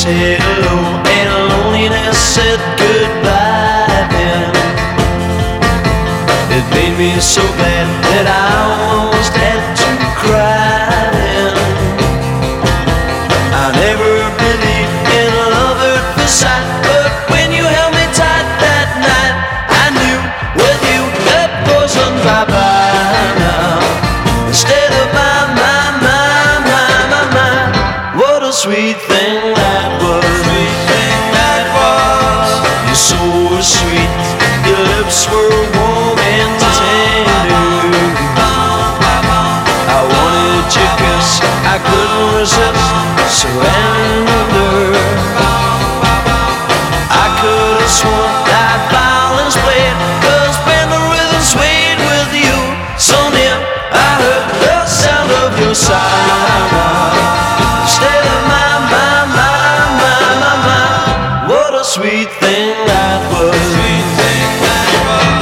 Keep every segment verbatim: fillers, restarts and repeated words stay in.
said hello and loneliness said goodbye then. It made me so glad that I almost had to cry then. I never believed in love at first sight, but when you held me tight that night, I knew with you that wasn't bye-bye now. Instead of my, my, my, my, my, my, what a sweet thing that was. Sweet thing that was. Your soul was sweet, your lips were warm and tender. I wanted your kiss, I couldn't resist, surrender. I could have sworn that violins played, 'cause when the rhythm swayed with you so near, I heard the sound of your sigh. Instead of my, my, my, my, my, my, what a sweet thing that was. Sweet thing that was.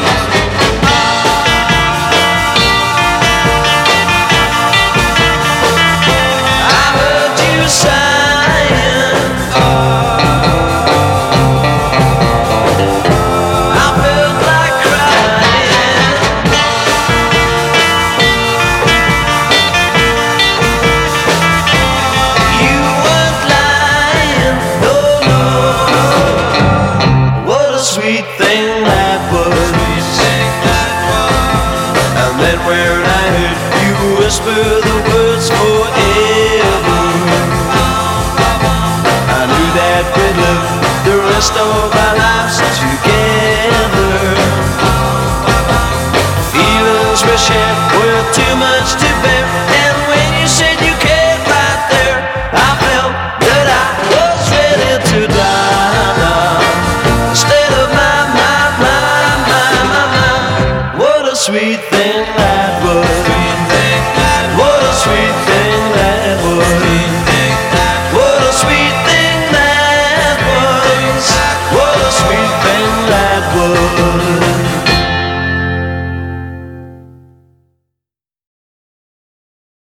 I heard you sighing. I felt like crying. You weren't lying, no, no. What a sweet thing that was. Sweet thing that was. And then when I heard you whisper the words forever, I knew that we'd live the rest of our lives